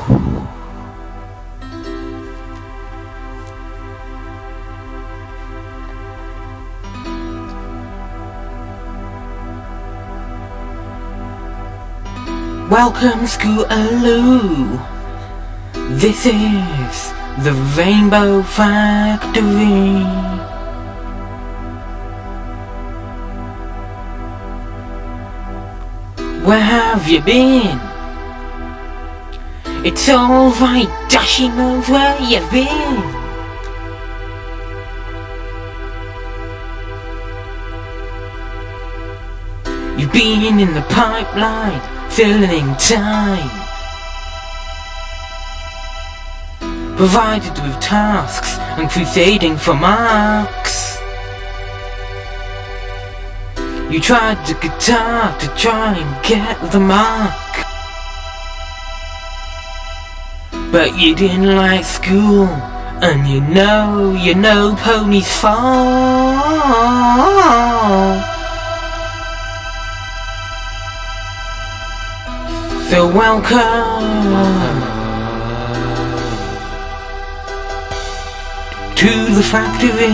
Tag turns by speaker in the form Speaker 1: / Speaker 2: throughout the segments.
Speaker 1: Welcome Scootaloo. This is the Rainbow Factory. Where have you been? It's alright, Dashy knows where you've been. You've been in the pipeline, filling time, provided with tasks and crusading for marks. You tried the guitar to try and get the mark, but you didn't like school, and you know ponies fall. So welcome to the factory.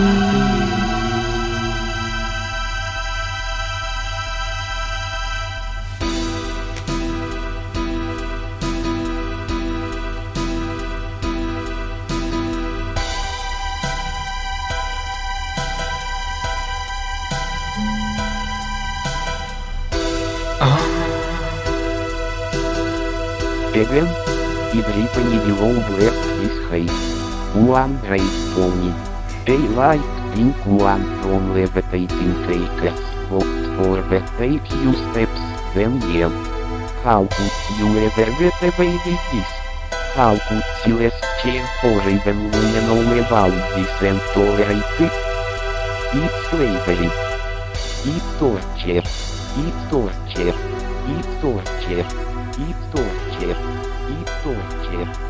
Speaker 2: Эгем, Идрипа не белоу блэк из хейт. One great pony. A light pink one from levitating take. Walked for the take few steps, then yelled. How could you ever get away with this? How could Celestial or even Luna know about this and tolerate it? It's slavery. It's torture. It's torture. It's torture. It's torture. It's torture. It's torture.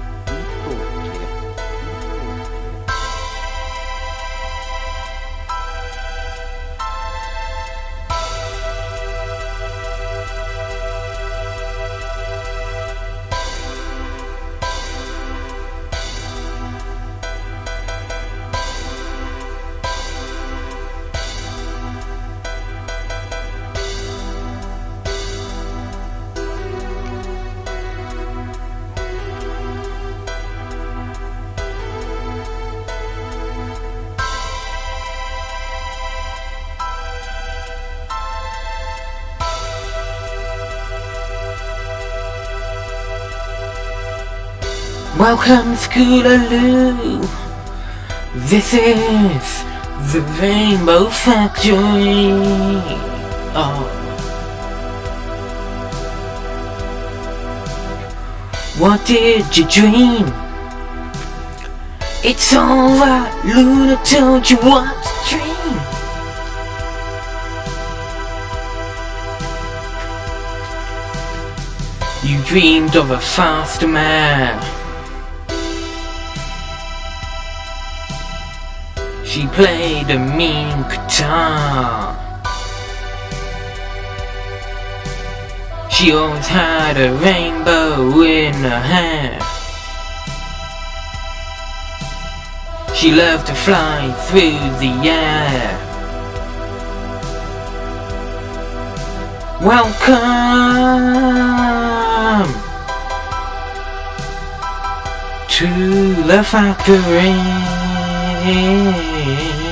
Speaker 1: Welcome Scootaloo. This is the Rainbow Factory. Oh. What did you dream? It's alright, Luna told you what to dream. You dreamed of a faster mare. She played a mean guitar. She always had a rainbow in her hair. She loved to fly through the air. Welcome to the factory.